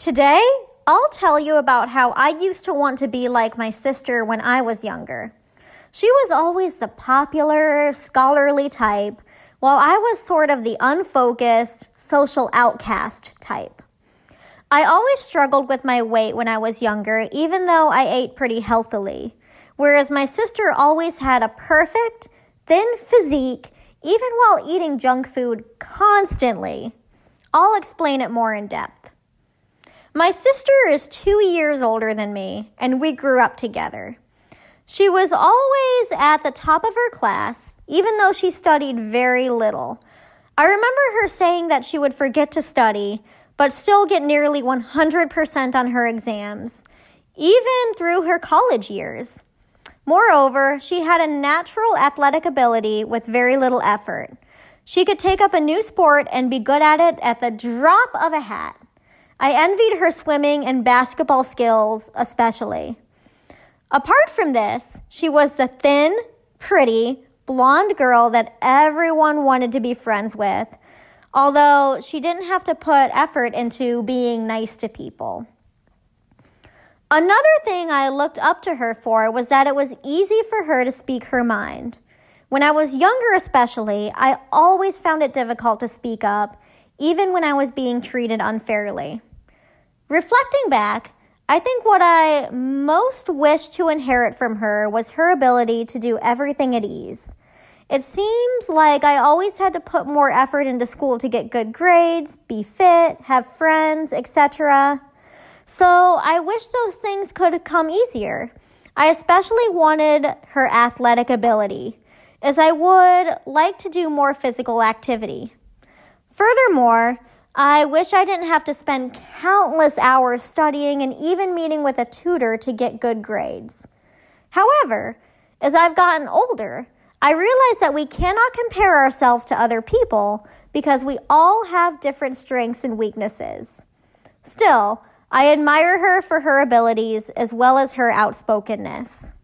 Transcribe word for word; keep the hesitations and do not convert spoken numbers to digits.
Today, I'll tell you about how I used to want to be like my sister when I was younger. She was always the popular, scholarly type, while I was sort of the unfocused, social outcast type. I always struggled with my weight when I was younger, even though I ate pretty healthily, whereas my sister always had a perfect, thin physique, even while eating junk food constantly. I'll explain it more in depth. My sister is two years older than me, and we grew up together. She was always at the top of her class, even though she studied very little. I remember her saying that she would forget to study, but still get nearly one hundred percent on her exams, even through her college years. Moreover, she had a natural athletic ability with very little effort. She could take up a new sport and be good at it at the drop of a hat. I envied her swimming and basketball skills especially. Apart from this, she was the thin, pretty, blonde girl that everyone wanted to be friends with, although she didn't have to put effort into being nice to people. Another thing I looked up to her for was that it was easy for her to speak her mind. When I was younger especially, I always found it difficult to speak up, even when I was being treated unfairly. Reflecting back, I think what I most wished to inherit from her was her ability to do everything at ease. It seems like I always had to put more effort into school to get good grades, be fit, have friends, et cetera. So I wish those things could come easier. I especially wanted her athletic ability, as I would like to do more physical activity. Furthermore, I wish I didn't have to spend countless hours studying and even meeting with a tutor to get good grades. However, as I've gotten older, I realize that we cannot compare ourselves to other people because we all have different strengths and weaknesses. Still, I admire her for her abilities as well as her outspokenness.